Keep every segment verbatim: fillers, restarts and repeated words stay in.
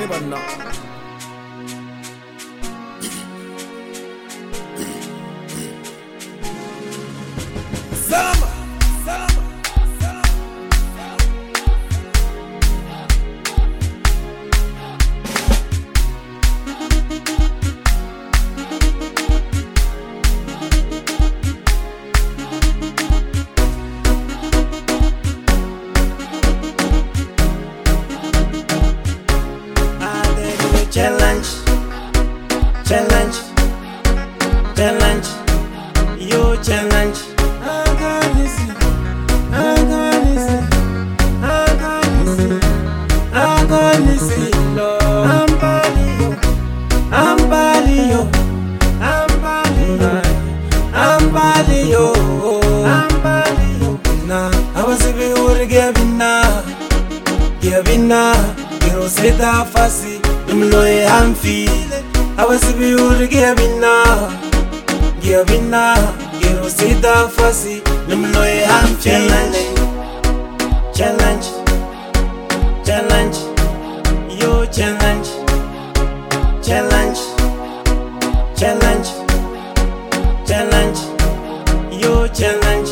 Mani banna. Salama, salama, salama. Challenge, challenge, challenge, yo challenge. I got this, I got this, I got this, I got this, Lord. I'm Balio, I'm Balio, I'm Balio, I'm Balio, I'm Balio. Nah, I was a bit worried, giving now, giving now. Gero seta fasi, dumloe I'm feeling. I was a beauty giving now, giving now. Gero seta fasi, dumloe I'm feeling. Challenge, challenge, yo challenge, challenge, challenge, challenge, yo challenge.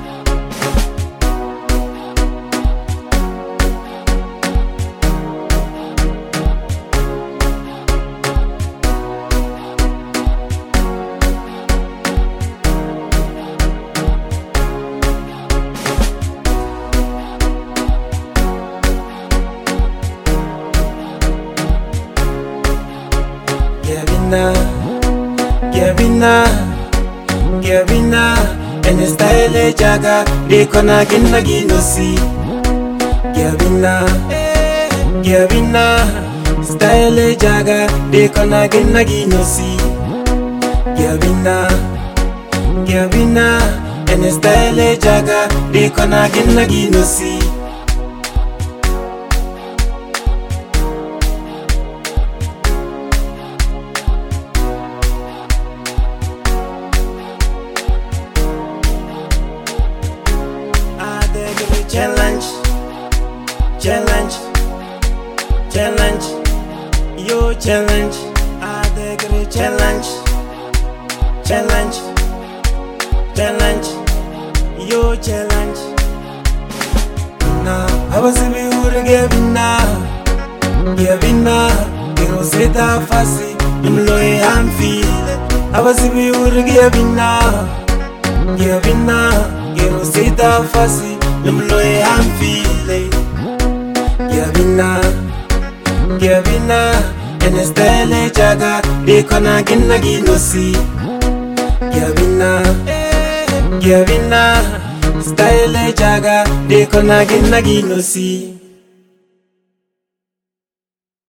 Gavina, Gavina, Gavina, and the style jaga, they kona gina ginosi. Gavina, Gavina, style jaga, they kona gina ginosi. Gavina, Gavina, and the style jaga, they kona gina ginosi. Challenge, challenge, challenge, yo challenge. I agree. Challenge, challenge, challenge, yo challenge. Nah, I was a bit worried, giving now, giving now. Gero seta fasi, dumloe I'm feeling. I was a bit worried, giving now, giving now. Gero seta fasi. Dumloe I'm feeling. Gavina, Gavina, and the style jaga, they kona gina ginosi. Gavina, Gavina, style jaga, they kona gina ginosi.